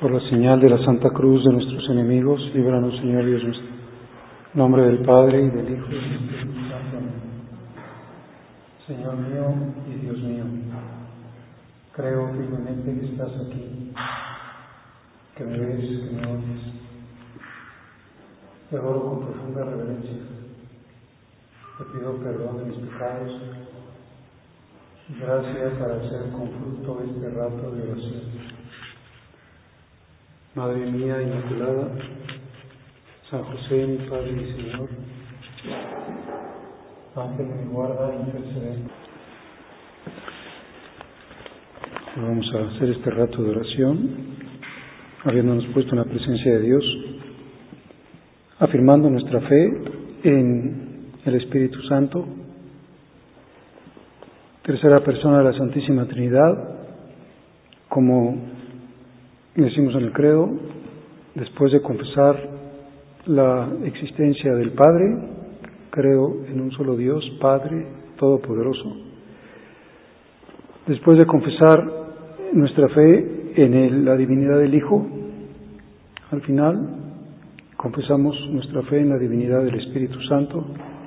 Por la señal de la Santa Cruz de nuestros enemigos, líbranos, Señor Dios nuestro. En nombre del Padre, y del Hijo, y del Espíritu Santo. Amén. Señor mío y Dios mío, creo firmemente que estás aquí, que me ves, que me oyes. Te adoro con profunda reverencia. Te pido perdón de mis pecados y gracias para hacer con fruto este rato de oración. Madre mía Inmaculada, San José, mi Padre y Señor, Ángel de mi guarda, intercede. Vamos a hacer este rato de oración, habiéndonos puesto en la presencia de Dios, afirmando nuestra fe en el Espíritu Santo, tercera persona de la Santísima Trinidad, como decimos en el credo, después de confesar la existencia del Padre, creo en un solo Dios, Padre Todopoderoso. Después de confesar nuestra fe en la divinidad del Hijo, al final confesamos nuestra fe en la divinidad del Espíritu Santo.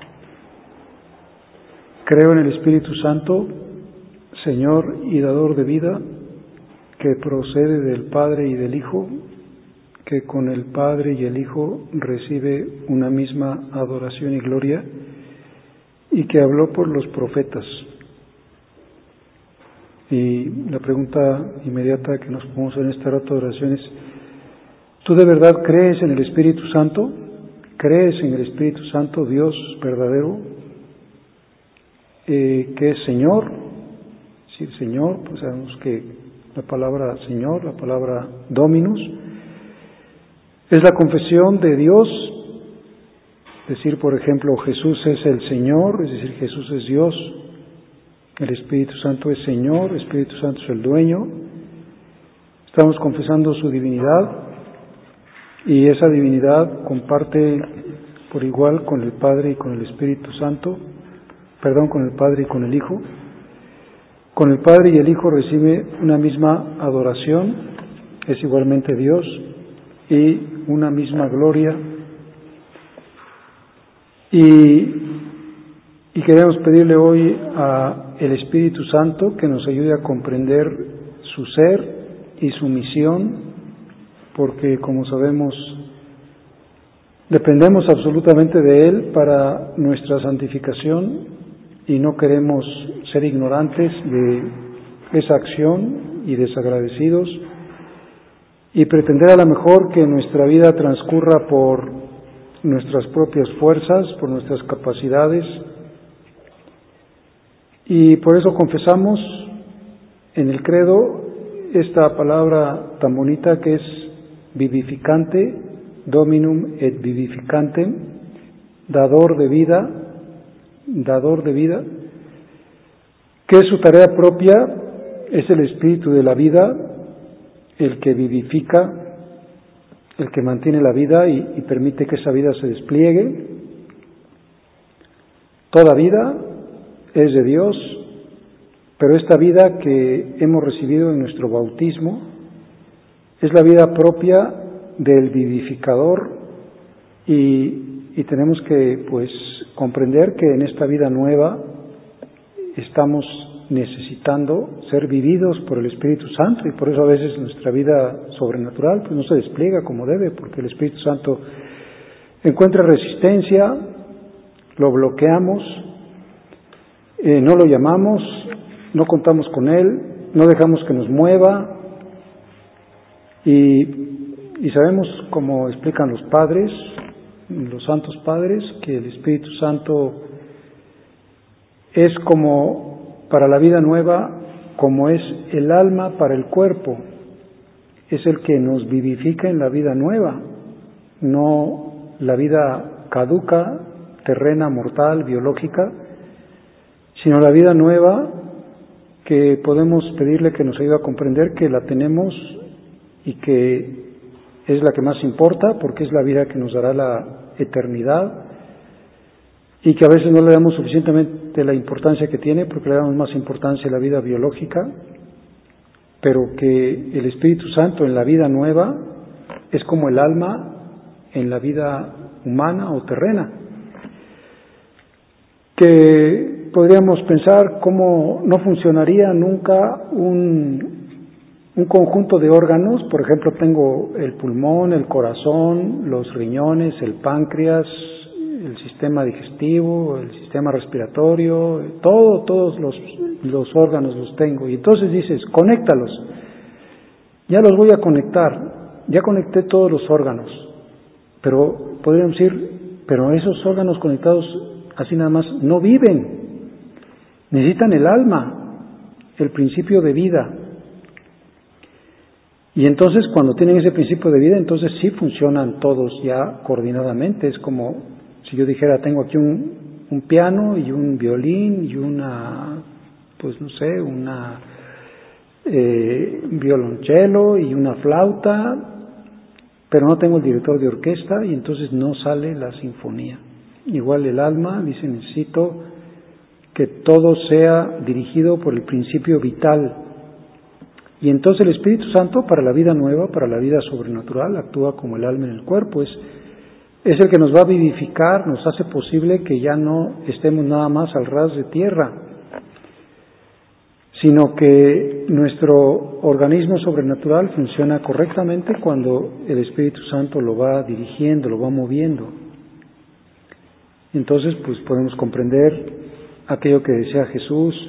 Creo en el Espíritu Santo, Señor y dador de vida, que procede del Padre y del Hijo, que con el Padre y el Hijo recibe una misma adoración y gloria, y que habló por los profetas. Y la pregunta inmediata que nos ponemos en esta rato de oración es: ¿tú de verdad crees en el Espíritu Santo? ¿Crees en el Espíritu Santo, Dios verdadero, que es Señor? Sí, Señor, pues sabemos que la palabra Señor, la palabra Dominus, es la confesión de Dios. Decir, por ejemplo, Jesús es el Señor, es decir, Jesús es Dios, el Espíritu Santo es Señor, el Espíritu Santo es el dueño. Estamos confesando su divinidad, y esa divinidad comparte por igual con el Padre y con el Espíritu Santo, con el Padre y con el Hijo. Con el Padre y el Hijo recibe una misma adoración, es igualmente Dios, y una misma gloria. Y queremos pedirle hoy a el Espíritu Santo que nos ayude a comprender su ser y su misión, porque como sabemos, dependemos absolutamente de Él para nuestra santificación, y no queremos ser ignorantes de esa acción y desagradecidos, y pretender a lo mejor que nuestra vida transcurra por nuestras propias fuerzas, por nuestras capacidades. Y por eso confesamos en el credo esta palabra tan bonita que es vivificante, Dominum et vivificantem, dador de vida, que es su tarea propia, es el Espíritu de la vida, el que vivifica, el que mantiene la vida y permite que esa vida se despliegue. Toda vida es de Dios, pero esta vida que hemos recibido en nuestro bautismo es la vida propia del vivificador, y tenemos que comprender que en esta vida nueva estamos necesitando ser vividos por el Espíritu Santo, y por eso a veces nuestra vida sobrenatural no se despliega como debe, porque el Espíritu Santo encuentra resistencia, lo bloqueamos, no lo llamamos, no contamos con Él, no dejamos que nos mueva, y sabemos, como explican los padres, los santos padres, que el Espíritu Santo es como para la vida nueva, como es el alma para el cuerpo, es el que nos vivifica en la vida nueva, no la vida caduca, terrena, mortal, biológica, sino la vida nueva que podemos pedirle que nos ayude a comprender que la tenemos y que es la que más importa, porque es la vida que nos dará la eternidad, y que a veces no le damos suficientemente la importancia que tiene, porque le damos más importancia a la vida biológica, pero que el Espíritu Santo en la vida nueva es como el alma en la vida humana o terrena. Que podríamos pensar cómo no funcionaría nunca un conjunto de órganos. Por ejemplo, tengo el pulmón, el corazón, los riñones, el páncreas, el sistema digestivo, el sistema respiratorio, todos los órganos los tengo. Y entonces dices, conéctalos. Ya los voy a conectar. Ya conecté todos los órganos. Pero podríamos decir, pero esos órganos conectados así nada más no viven. Necesitan el alma, el principio de vida. Y entonces cuando tienen ese principio de vida, entonces sí funcionan todos ya coordinadamente. Es como si yo dijera, tengo aquí un piano y un violín y una, pues no sé, una violonchelo y una flauta, pero no tengo el director de orquesta y entonces no sale la sinfonía. Igual el alma dice, necesito que todo sea dirigido por el principio vital. Y entonces el Espíritu Santo para la vida nueva, para la vida sobrenatural, actúa como el alma en el cuerpo. Es el que nos va a vivificar, nos hace posible que ya no estemos nada más al ras de tierra, sino que nuestro organismo sobrenatural funciona correctamente cuando el Espíritu Santo lo va dirigiendo, lo va moviendo. Entonces, pues podemos comprender aquello que decía Jesús: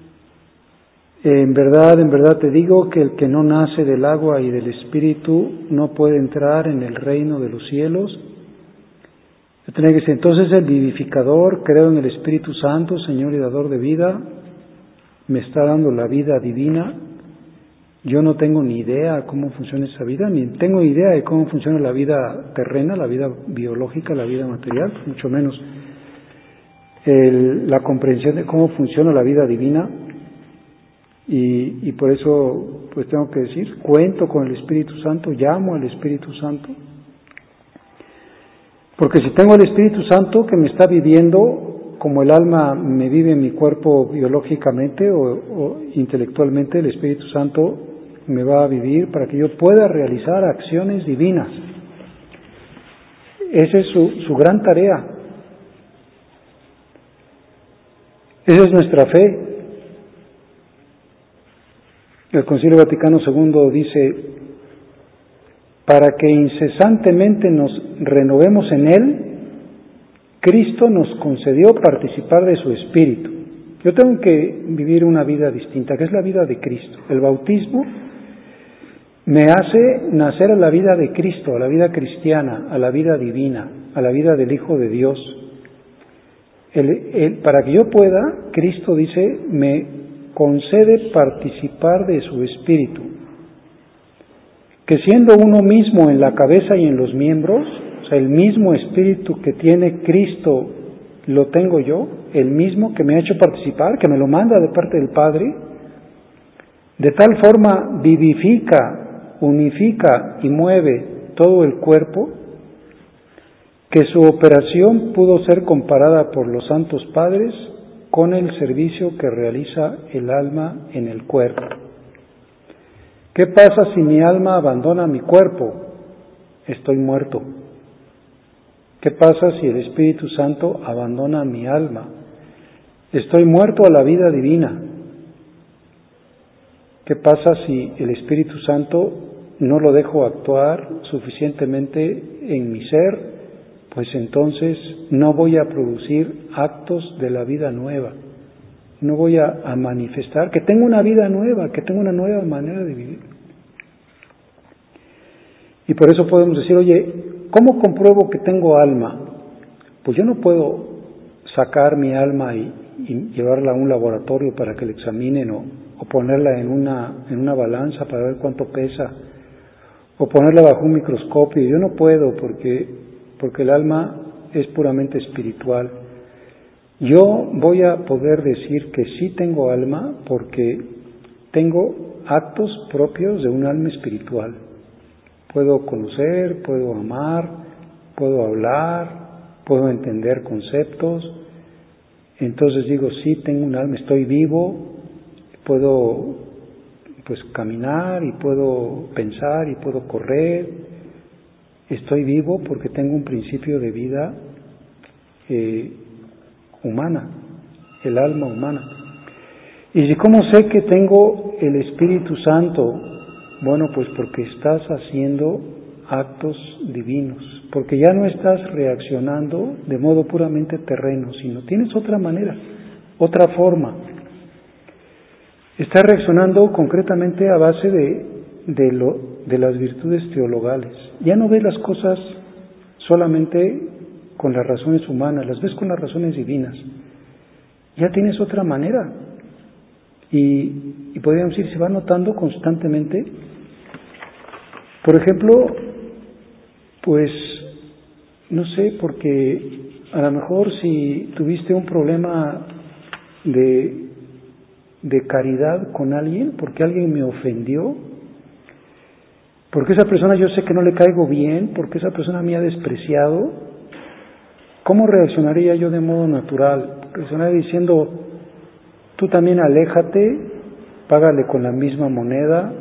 en verdad te digo que el que no nace del agua y del Espíritu no puede entrar en el reino de los cielos. Entonces el vivificador, creo en el Espíritu Santo, Señor y dador de vida, me está dando la vida divina. Yo no tengo ni idea cómo funciona esa vida, ni tengo idea de cómo funciona la vida terrena, la vida biológica, la vida material, mucho menos la comprensión de cómo funciona la vida divina. Y por eso pues tengo que decir, cuento con el Espíritu Santo, llamo al Espíritu Santo, porque si tengo el Espíritu Santo que me está viviendo como el alma me vive en mi cuerpo biológicamente o intelectualmente, el Espíritu Santo me va a vivir para que yo pueda realizar acciones divinas. Esa es su gran tarea. Esa es nuestra fe. El Concilio Vaticano II dice, para que incesantemente nos renovemos en Él, Cristo nos concedió participar de su Espíritu. Yo tengo que vivir una vida distinta, que es la vida de Cristo. El bautismo me hace nacer a la vida de Cristo, a la vida cristiana, a la vida divina, a la vida del Hijo de Dios. Para que yo pueda, Cristo dice, me concede participar de su Espíritu, que siendo uno mismo en la cabeza y en los miembros, o sea, el mismo Espíritu que tiene Cristo lo tengo yo, el mismo que me ha hecho participar, que me lo manda de parte del Padre, de tal forma vivifica, unifica y mueve todo el cuerpo, que su operación pudo ser comparada por los santos padres con el servicio que realiza el alma en el cuerpo. ¿Qué pasa si mi alma abandona mi cuerpo? Estoy muerto. ¿Qué pasa si el Espíritu Santo abandona mi alma? Estoy muerto a la vida divina. ¿Qué pasa si el Espíritu Santo no lo dejo actuar suficientemente en mi ser? Pues entonces no voy a producir actos de la vida nueva, no voy a manifestar que tengo una vida nueva, que tengo una nueva manera de vivir. Y por eso podemos decir, oye, ¿cómo compruebo que tengo alma? Pues yo no puedo sacar mi alma y llevarla a un laboratorio para que la examinen o ponerla en una balanza para ver cuánto pesa, o ponerla bajo un microscopio. Yo no puedo porque el alma es puramente espiritual. Yo voy a poder decir que sí tengo alma porque tengo actos propios de un alma espiritual. Puedo conocer, puedo amar, puedo hablar, puedo entender conceptos. Entonces digo, sí tengo un alma, estoy vivo, puedo pues caminar y puedo pensar y puedo correr. Estoy vivo porque tengo un principio de vida humana, el alma humana. ¿Y cómo sé que tengo el Espíritu Santo? Bueno, pues porque estás haciendo actos divinos, porque ya no estás reaccionando de modo puramente terreno, sino tienes otra manera, otra forma. Estás reaccionando concretamente a base de las virtudes teologales. Ya no ves las cosas solamente con las razones humanas, las ves con las razones divinas. Ya tienes otra manera. Y podríamos decir, se va notando constantemente. Por ejemplo, pues, no sé, porque a lo mejor si tuviste un problema de caridad con alguien, porque alguien me ofendió, porque esa persona yo sé que no le caigo bien, porque esa persona me ha despreciado, ¿cómo reaccionaría yo de modo natural? Reaccionaría diciendo, tú también aléjate, págale con la misma moneda,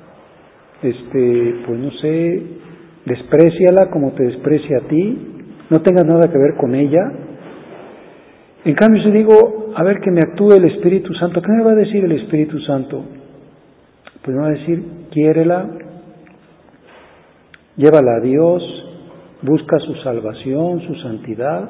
pues no sé, despréciala como te desprecia a ti, no tengas nada que ver con ella. En cambio, si digo, a ver que me actúe el Espíritu Santo, ¿qué me va a decir el Espíritu Santo? Pues me va a decir, quiérela, llévala a Dios, busca su salvación, su santidad.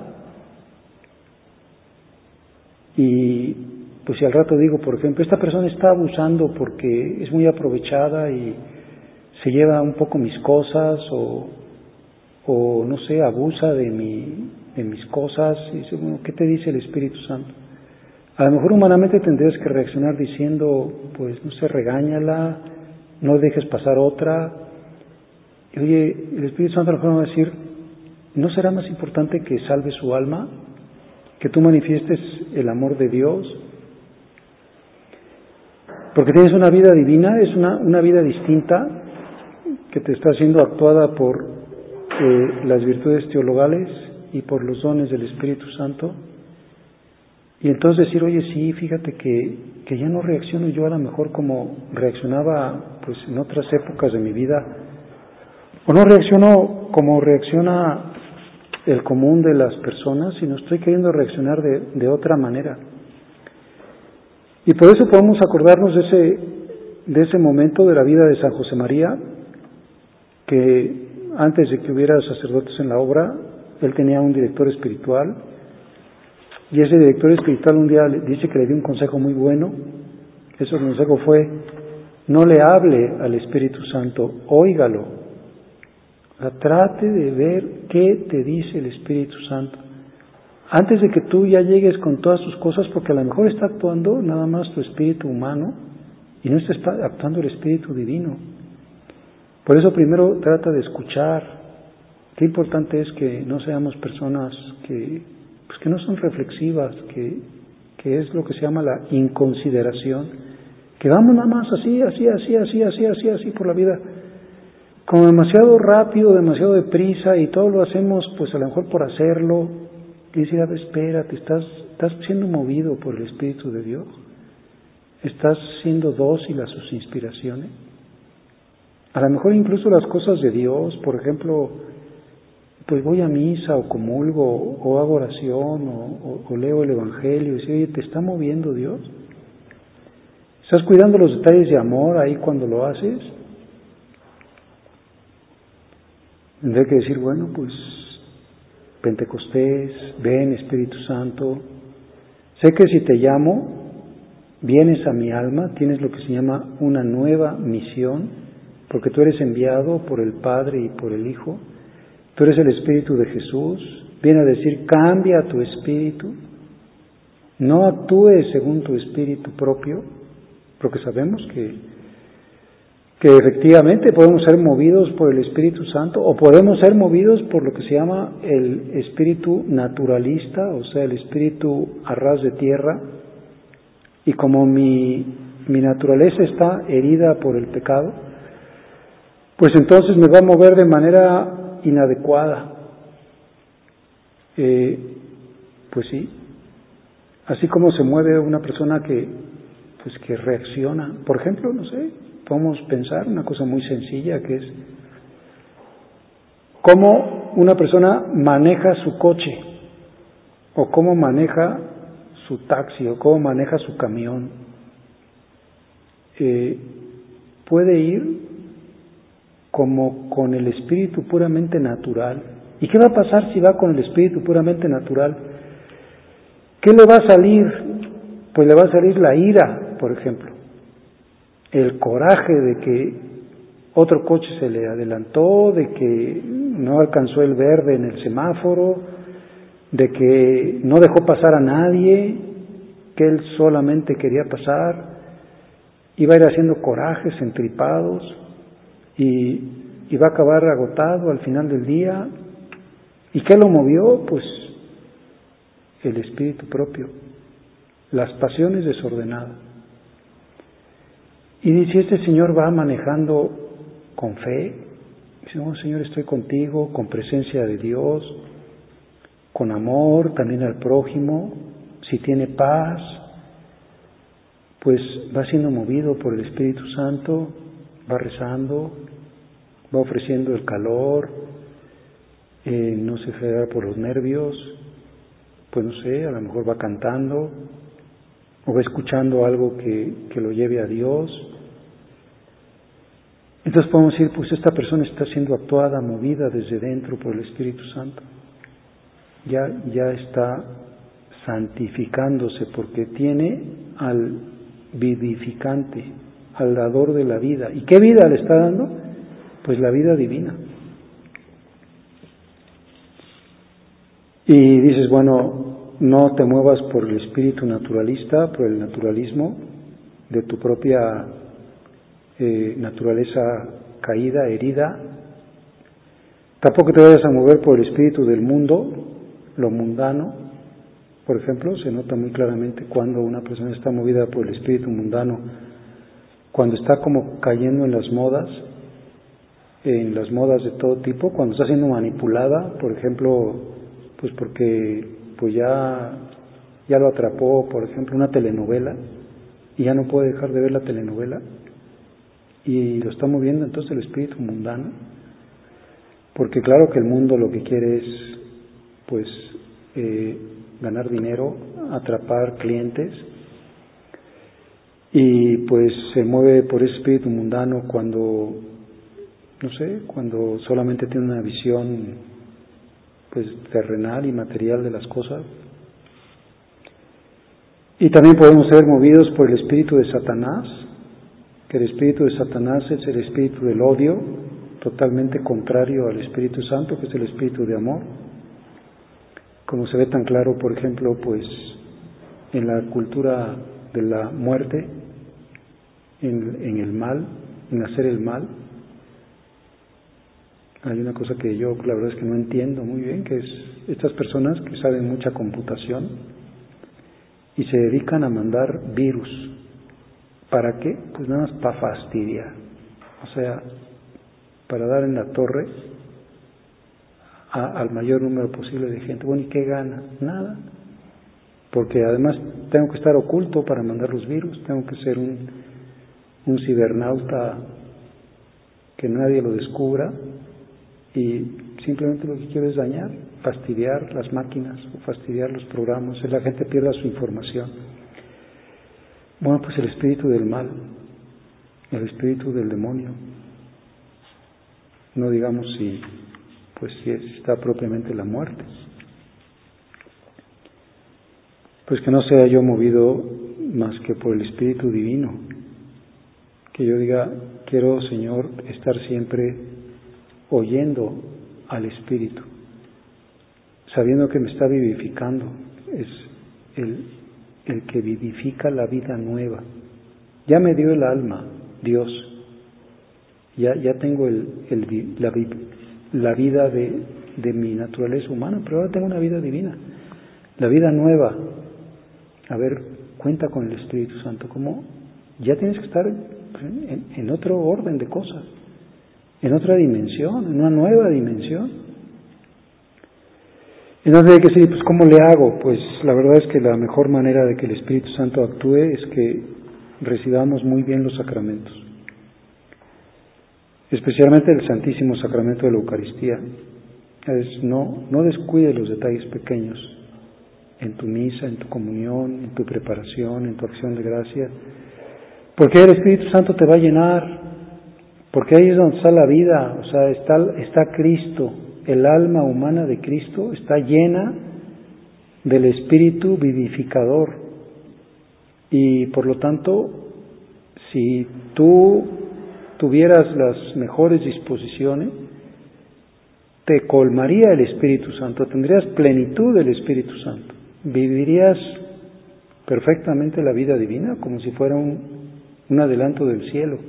Y pues si al rato digo, por ejemplo, esta persona está abusando porque es muy aprovechada y se lleva un poco mis cosas o no sé, abusa de mis cosas, y dice, bueno, ¿qué te dice el Espíritu Santo? A lo mejor humanamente tendrías que reaccionar diciendo, pues no sé, regáñala, no dejes pasar otra. Y oye, el Espíritu Santo a lo mejor me va a decir, ¿no será más importante que salves su alma? Que tú manifiestes el amor de Dios, porque tienes una vida divina, es una vida distinta que te está siendo actuada por las virtudes teologales y por los dones del Espíritu Santo. Y entonces decir, oye, sí, fíjate que ya no reacciono yo a lo mejor como reaccionaba pues en otras épocas de mi vida, o no reacciono como reacciona el común de las personas, sino estoy queriendo reaccionar de otra manera. Y por eso podemos acordarnos de ese momento de la vida de San José María, que antes de que hubiera sacerdotes en la obra, él tenía un director espiritual, y ese director espiritual un día dice que le dio un consejo muy bueno. Ese consejo fue, no le hable al Espíritu Santo, óigalo. Trate de ver qué te dice el Espíritu Santo. Antes de que tú ya llegues con todas tus cosas, porque a lo mejor está actuando nada más tu espíritu humano y no está actuando el Espíritu Divino. Por eso primero trata de escuchar. Qué importante es que no seamos personas que no son reflexivas, que es lo que se llama la inconsideración, que vamos nada más así por la vida, como demasiado rápido, demasiado deprisa, y todo lo hacemos pues a lo mejor por hacerlo. Y decir, a ver, espérate, estás siendo movido por el Espíritu de Dios, estás siendo dócil a sus inspiraciones. A lo mejor incluso las cosas de Dios, por ejemplo, pues voy a misa o comulgo o hago oración o leo el Evangelio y dice, oye, ¿te está moviendo Dios? ¿Estás cuidando los detalles de amor ahí cuando lo haces? Tendré que decir, bueno, pues Pentecostés, ven Espíritu Santo, sé que si te llamo, vienes a mi alma, tienes lo que se llama una nueva misión, porque tú eres enviado por el Padre y por el Hijo, tú eres el Espíritu de Jesús, viene a decir, cambia tu espíritu, no actúes según tu espíritu propio, porque sabemos que efectivamente podemos ser movidos por el Espíritu Santo o podemos ser movidos por lo que se llama el espíritu naturalista, o sea, el espíritu a ras de tierra, y como mi naturaleza está herida por el pecado, pues entonces me va a mover de manera inadecuada. Pues sí, así como se mueve una persona que reacciona, por ejemplo, no sé, podemos pensar una cosa muy sencilla, que es cómo una persona maneja su coche, o cómo maneja su taxi, o cómo maneja su camión. Puede ir como con el espíritu puramente natural. ¿Y qué va a pasar si va con el espíritu puramente natural? ¿Qué le va a salir? Pues le va a salir la ira, por ejemplo, el coraje de que otro coche se le adelantó, de que no alcanzó el verde en el semáforo, de que no dejó pasar a nadie, que él solamente quería pasar. Iba a ir haciendo corajes, entripados, y va a acabar agotado al final del día. ¿Y qué lo movió? Pues el espíritu propio, las pasiones desordenadas. Y si este señor va manejando con fe, dice, oh Señor, estoy contigo, con presencia de Dios, con amor también al prójimo, si tiene paz, pues va siendo movido por el Espíritu Santo, va rezando, va ofreciendo el calor, no se deja por los nervios, pues no sé, a lo mejor va cantando, o va escuchando algo que lo lleve a Dios. Entonces podemos decir, pues esta persona está siendo actuada, movida desde dentro por el Espíritu Santo. Ya está santificándose porque tiene al vivificante, al dador de la vida. ¿Y qué vida le está dando? Pues la vida divina. Y dices, bueno, no te muevas por el espíritu naturalista, por el naturalismo de tu propia naturaleza caída, herida. Tampoco te vayas a mover por el espíritu del mundo, lo mundano. Por ejemplo, se nota muy claramente cuando una persona está movida por el espíritu mundano, cuando está como cayendo en las modas de todo tipo, cuando está siendo manipulada, por ejemplo, pues porque pues ya lo atrapó, por ejemplo, una telenovela, y ya no puede dejar de ver la telenovela, y lo está moviendo entonces el espíritu mundano, porque claro que el mundo lo que quiere es pues ganar dinero, atrapar clientes, y pues se mueve por ese espíritu mundano cuando, no sé, cuando solamente tiene una visión pues terrenal y material de las cosas. Y también podemos ser movidos por el espíritu de Satanás, que el espíritu de Satanás es el espíritu del odio, totalmente contrario al Espíritu Santo, que es el espíritu de amor. Como se ve tan claro, por ejemplo, pues en la cultura de la muerte, en el mal, en hacer el mal. Hay una cosa que yo la verdad es que no entiendo muy bien, que es estas personas que saben mucha computación y se dedican a mandar virus. ¿Para qué? Pues nada más para fastidiar. O sea, para dar en la torre al mayor número posible de gente. Bueno, ¿y qué gana? Nada. Porque además tengo que estar oculto para mandar los virus, tengo que ser un cibernauta que nadie lo descubra, y simplemente lo que quiero es dañar, fastidiar las máquinas o fastidiar los programas, que la gente pierda su información. Bueno, pues el espíritu del mal, el espíritu del demonio, no digamos si está propiamente la muerte. Pues que no sea yo movido más que por el Espíritu Divino, que yo diga, quiero, Señor, estar siempre oyendo al Espíritu, sabiendo que me está vivificando, es el que vivifica la vida nueva. Ya me dio el alma, Dios, ya tengo la vida de mi naturaleza humana, pero ahora tengo una vida divina, la vida nueva. A ver, cuenta con el Espíritu Santo, como ya tienes que estar en otro orden de cosas, en otra dimensión, en una nueva dimensión. Entonces hay que decir, pues ¿cómo le hago? Pues la verdad es que la mejor manera de que el Espíritu Santo actúe es que recibamos muy bien los sacramentos. especialmente el Santísimo Sacramento de la Eucaristía. No descuides los detalles pequeños en tu misa, en tu comunión, en tu preparación, en tu acción de gracia, porque el Espíritu Santo te va a llenar, porque ahí es donde está la vida, o sea, está Cristo, el alma humana de Cristo está llena del Espíritu vivificador, y por lo tanto, si tú tuvieras las mejores disposiciones, te colmaría el Espíritu Santo, tendrías plenitud del Espíritu Santo, vivirías perfectamente la vida divina como si fuera un adelanto del cielo.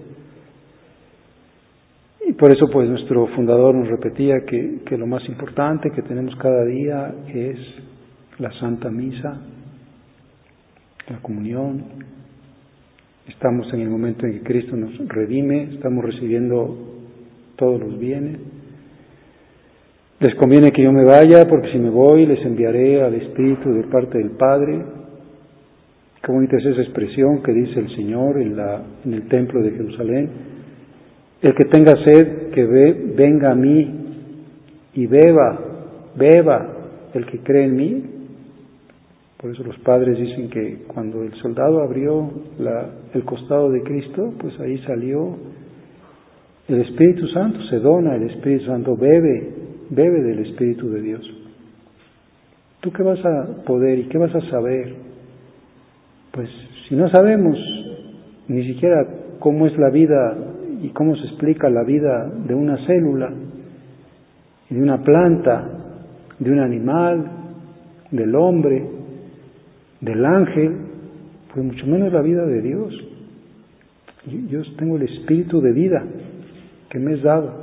Y por eso pues nuestro fundador nos repetía que lo más importante que tenemos cada día es la Santa Misa, la comunión. Estamos en el momento en que Cristo nos redime, estamos recibiendo todos los bienes. Les conviene que yo me vaya, porque si me voy les enviaré al Espíritu de parte del Padre. Qué bonita es esa expresión que dice el Señor en el templo de Jerusalén. El que tenga sed, que venga a mí y beba el que cree en mí. Por eso los padres dicen que cuando el soldado abrió el costado de Cristo, pues ahí salió el Espíritu Santo, se dona el Espíritu Santo, bebe del Espíritu de Dios. ¿Tú qué vas a poder y qué vas a saber? Pues si no sabemos ni siquiera cómo es la vida y cómo se explica la vida de una célula, de una planta, de un animal, del hombre, del ángel, pues mucho menos la vida de Dios. Yo tengo el espíritu de vida que me es dado.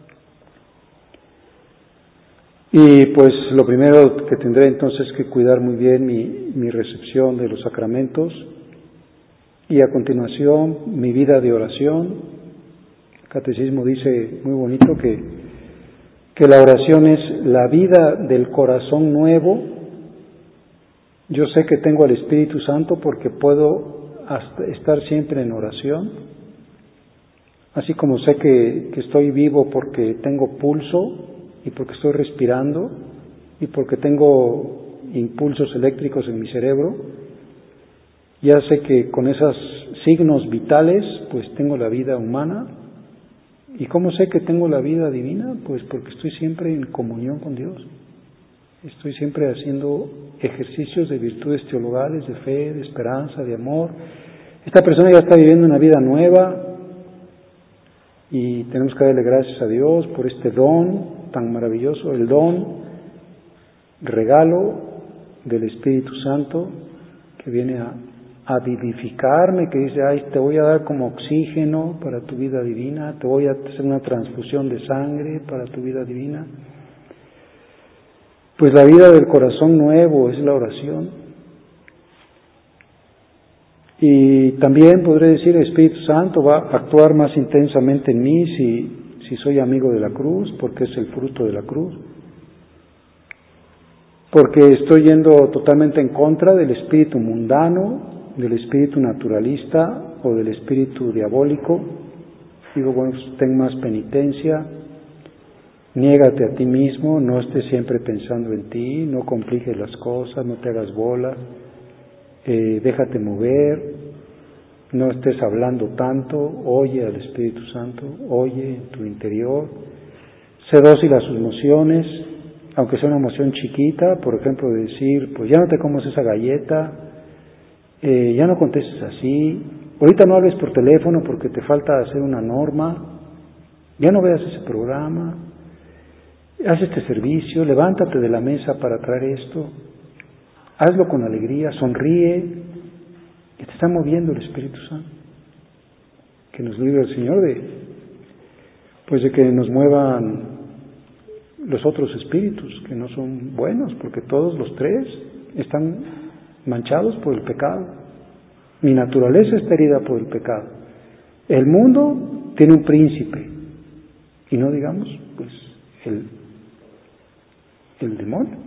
Y pues lo primero que tendré entonces que cuidar muy bien mi recepción de los sacramentos, y a continuación mi vida de oración. El Catecismo dice muy bonito que la oración es la vida del corazón nuevo. Yo sé que tengo al Espíritu Santo porque puedo estar siempre en oración, así como sé que estoy vivo porque tengo pulso y porque estoy respirando y porque tengo impulsos eléctricos en mi cerebro. Ya sé que con esos signos vitales pues tengo la vida humana. ¿Y cómo sé que tengo la vida divina? Pues porque estoy siempre en comunión con Dios. Estoy siempre haciendo ejercicios de virtudes teologales, de fe, de esperanza, de amor. Esta persona ya está viviendo una vida nueva y tenemos que darle gracias a Dios por este don tan maravilloso, el don, regalo del Espíritu Santo que viene a vivificarme, que dice, te voy a dar como oxígeno para tu vida divina, te voy a hacer una transfusión de sangre para tu vida divina. Pues la vida del corazón nuevo es la oración. Y también podré decir, el Espíritu Santo va a actuar más intensamente en mí si soy amigo de la cruz, porque es el fruto de la cruz. Porque estoy yendo totalmente en contra del espíritu mundano, del espíritu naturalista o del espíritu diabólico. Digo, bueno, ten más penitencia, niégate a ti mismo, no estés siempre pensando en ti, no compliques las cosas, no te hagas bola, déjate mover, no estés hablando tanto, oye al Espíritu Santo, oye en tu interior, sé dócil a sus emociones, aunque sea una emoción chiquita, por ejemplo, decir, pues ya no te comas esa galleta, ya no contestes así, ahorita no hables por teléfono porque te falta hacer una norma, ya no veas ese programa, haz este servicio, levántate de la mesa para traer esto, hazlo con alegría, sonríe, que te está moviendo el Espíritu Santo. Que nos libre el Señor de que nos muevan los otros espíritus que no son buenos, porque todos los tres están manchados por el pecado. Mi naturaleza está herida por el pecado. El mundo tiene un príncipe, y no digamos, pues, el demonio.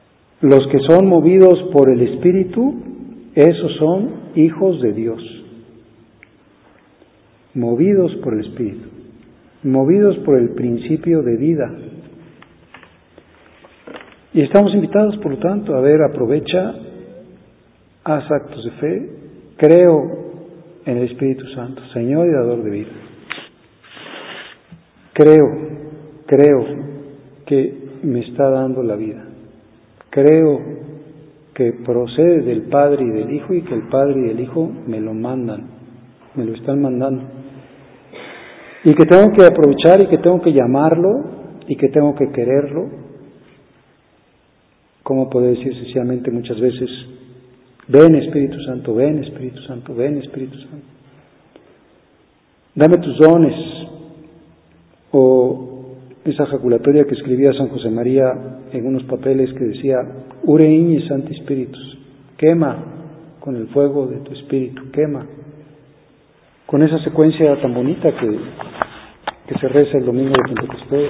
Los que son movidos por el Espíritu, esos son hijos de Dios. movidos por el Espíritu, movidos por el principio de vida. Y estamos invitados, por lo tanto, a ver, aprovecha, haz actos de fe, creo en el Espíritu Santo, Señor y dador de vida. Creo que me está dando la vida. Creo que procede del Padre y del Hijo y que el Padre y el Hijo me lo mandan, me lo están mandando. Y que tengo que aprovechar y que tengo que llamarlo y que tengo que quererlo. ¿Cómo poder decir sencillamente muchas veces, ven Espíritu Santo, ven Espíritu Santo, ven Espíritu Santo? Dame tus dones. O esa ejaculatoria que escribía San José María en unos papeles que decía, Ure iñi Sancti Spiritus, quema con el fuego de tu Espíritu, quema. Con esa secuencia tan bonita que se reza el domingo de Pentecostés,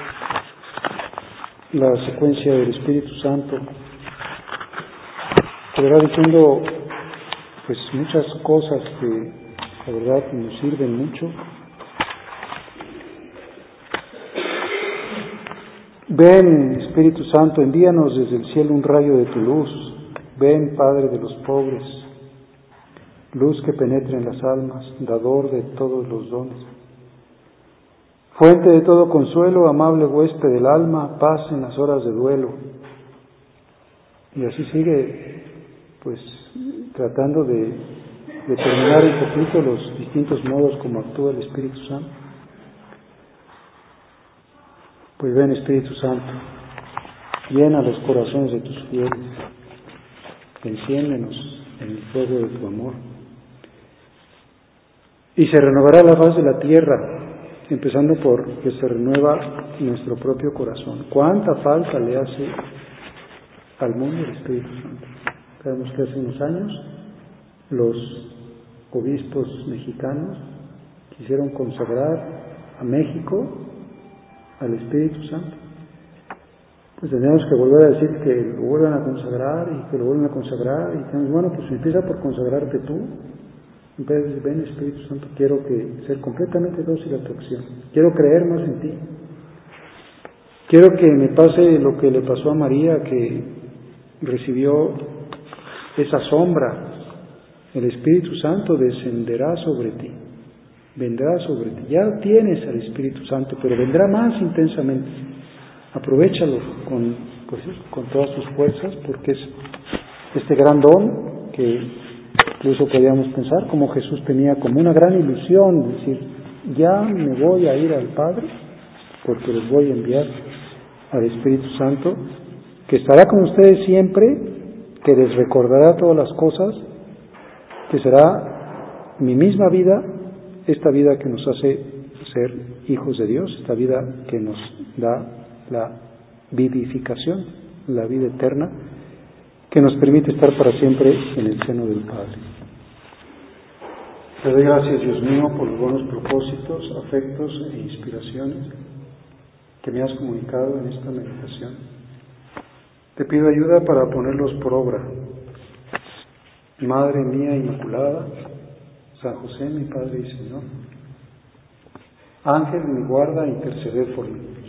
la secuencia del Espíritu Santo, que verá diciendo pues muchas cosas que la verdad nos sirven mucho. Ven, Espíritu Santo, envíanos desde el cielo un rayo de tu luz. Ven, Padre de los pobres, luz que penetre en las almas, dador de todos los dones. Fuente de todo consuelo, amable huésped del alma, paz en las horas de duelo. Y así sigue, pues, tratando de terminar un poquito los distintos modos como actúa el Espíritu Santo. Pues ven, Espíritu Santo, llena los corazones de tus fieles, enciéndenos en el fuego de tu amor. Y se renovará la faz de la tierra, empezando por que se renueva nuestro propio corazón. ¿Cuánta falta le hace al mundo el Espíritu Santo? Sabemos que hace unos años los obispos mexicanos quisieron consagrar a México al Espíritu Santo. Pues tenemos que volver a decir que lo vuelvan a consagrar y que lo vuelvan a consagrar y tenemos, bueno, pues empieza por consagrarte tú. Entonces, ven Espíritu Santo, quiero ser completamente dócil a tu acción, quiero creer más en ti, quiero que me pase lo que le pasó a María, que recibió esa sombra. El Espíritu Santo descenderá sobre ti, vendrá sobre ti. Ya tienes al Espíritu Santo, pero vendrá más intensamente. Aprovéchalo con todas tus fuerzas, porque es este gran don que incluso podríamos pensar como Jesús tenía como una gran ilusión, decir, ya me voy a ir al Padre, porque les voy a enviar al Espíritu Santo, que estará con ustedes siempre, que les recordará todas las cosas, que será mi misma vida, esta vida que nos hace ser hijos de Dios, esta vida que nos da la vivificación, la vida eterna, que nos permite estar para siempre en el seno del Padre. Te doy gracias, Dios mío, por los buenos propósitos, afectos e inspiraciones que me has comunicado en esta meditación. Te pido ayuda para ponerlos por obra. Madre mía Inmaculada, San José, mi Padre y Señor, Ángel de mi guarda, interceder por mí.